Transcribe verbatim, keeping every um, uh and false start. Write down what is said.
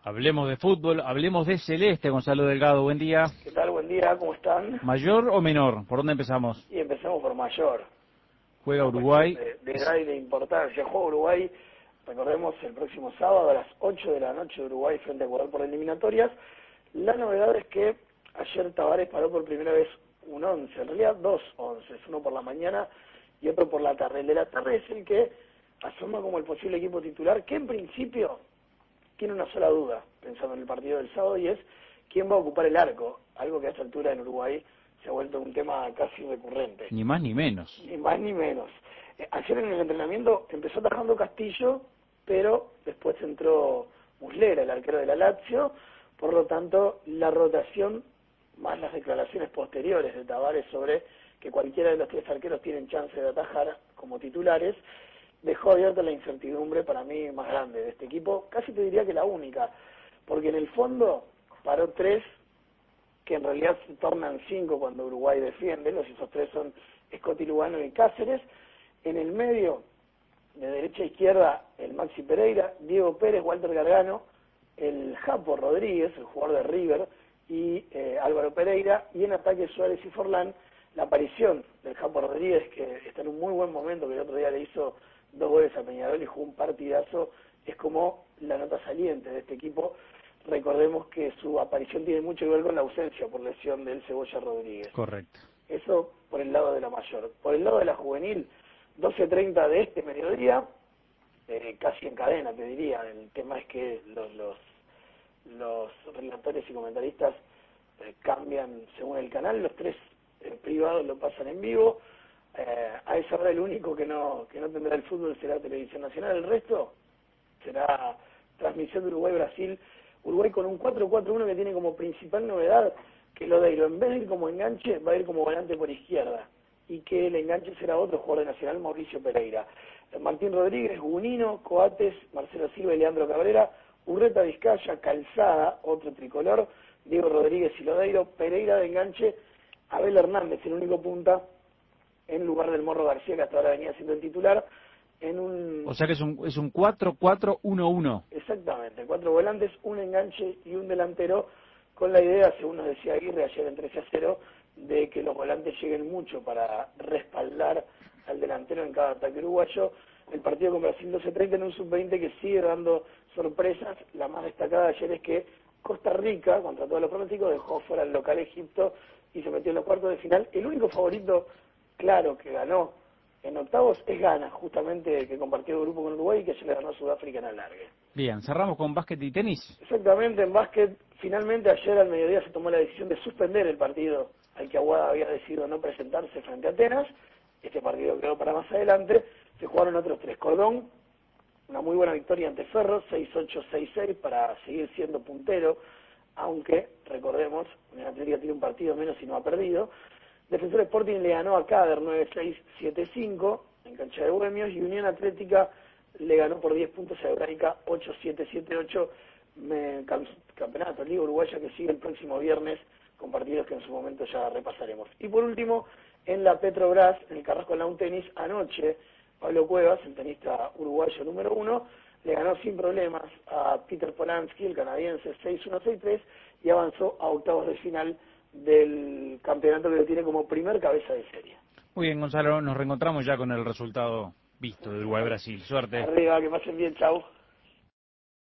Hablemos de fútbol, hablemos de Celeste, Gonzalo Delgado, buen día. ¿Qué tal? Buen día, ¿cómo están? ¿Mayor o menor? ¿Por dónde empezamos? Y empezamos por mayor. Juega Una Uruguay. De, de edad y de importancia. Juega Uruguay, recordemos, el próximo sábado a las ocho de la noche de Uruguay frente a Ecuador por eliminatorias. La novedad es que ayer Tavares paró por primera vez un once, en realidad dos once, uno por la mañana y otro por la tarde. El de la tarde es el que asoma como el posible equipo titular, que en principio tiene una sola duda, pensando en el partido del sábado, y es quién va a ocupar el arco, algo que a esta altura en Uruguay se ha vuelto un tema casi recurrente. Ni más ni menos. Ni más ni menos. Eh, ayer en el entrenamiento empezó atajando Castillo, pero después entró Muslera, el arquero de la Lazio, por lo tanto la rotación, más las declaraciones posteriores de Tavares sobre que cualquiera de los tres arqueros tienen chance de atajar como titulares, dejó abierta la incertidumbre para mí más grande de este equipo, casi te diría que la única, porque en el fondo paró tres, que en realidad se tornan cinco cuando Uruguay defiende, los esos tres son Scotty Lugano y Cáceres, en el medio, de derecha a izquierda, el Maxi Pereira, Diego Pérez, Walter Gargano, el Japo Rodríguez, el jugador de River, y eh, Álvaro Pereira, y en ataque Suárez y Forlán, la aparición del Japo Rodríguez, que está en un muy buen momento, que el otro día le hizo dos goles a Peñarol y jugó un partidazo, es como la nota saliente de este equipo. Recordemos que su aparición tiene mucho que ver con la ausencia por lesión del Cebolla Rodríguez. Correcto. Eso por el lado de la mayor. Por el lado de la juvenil, doce treinta de este mediodía, eh, casi en cadena te diría. El tema es que los los, los relatores y comentaristas eh, cambian según el canal, los tres eh, privados lo pasan en vivo. Eh, a esa hora el único que no que no tendrá el fútbol será Televisión Nacional, el resto será transmisión de Uruguay-Brasil. Uruguay con un cuatro cuatro uno que tiene como principal novedad que Lodeiro, en vez de ir como enganche, va a ir como volante por izquierda, y que el enganche será otro jugador de Nacional, Mauricio Pereira. Martín Rodríguez, Gunino, Coates, Marcelo Silva y Leandro Cabrera, Urreta, Vizcaya, Calzada, otro tricolor, Diego Rodríguez y Lodeiro, Pereira de enganche, Abel Hernández, el único punta, en lugar del Morro García, que hasta ahora venía siendo el titular, en un... O sea que es un es un cuatro cuatro uno uno. Exactamente, cuatro volantes, un enganche y un delantero, con la idea, según nos decía Aguirre ayer en trece a cero, de que los volantes lleguen mucho para respaldar al delantero en cada ataque uruguayo. El partido con Brasil doce treinta en un sub veinte que sigue dando sorpresas. La más destacada de ayer es que Costa Rica, contra todos los pronósticos, dejó fuera al local Egipto y se metió en los cuartos de final. El único favorito claro que ganó en octavos es Ghana, justamente que compartió el grupo con Uruguay y que se le ganó a Sudáfrica en alargue. Bien, cerramos con básquet y tenis. Exactamente, en básquet, finalmente ayer al mediodía se tomó la decisión de suspender el partido al que Aguada había decidido no presentarse frente a Atenas. Este partido quedó para más adelante. Se jugaron otros tres. Cordón, una muy buena victoria ante Ferro, seis ocho, seis seis, para seguir siendo puntero, aunque, recordemos, Unión Atlética tiene un partido menos y no ha perdido. Defensor Sporting le ganó a Cader nueve seis, siete cinco en cancha de Bohemios, y Unión Atlética le ganó por diez puntos a Hebraica ocho siete, siete ocho. Me, campeonato Liga Uruguaya que sigue el próximo viernes con partidos que en su momento ya repasaremos. Y por último, en la Petrobras, en el Carrasco Lawn Tenis, anoche Pablo Cuevas, el tenista uruguayo número uno, le ganó sin problemas a Peter Polansky, el canadiense, seis uno, seis tres, y avanzó a octavos de final del campeonato que lo tiene como primer cabeza de serie. Muy bien, Gonzalo, nos reencontramos ya con el resultado visto de Uruguay-Brasil. Suerte. Arriba, que pasen bien, chau.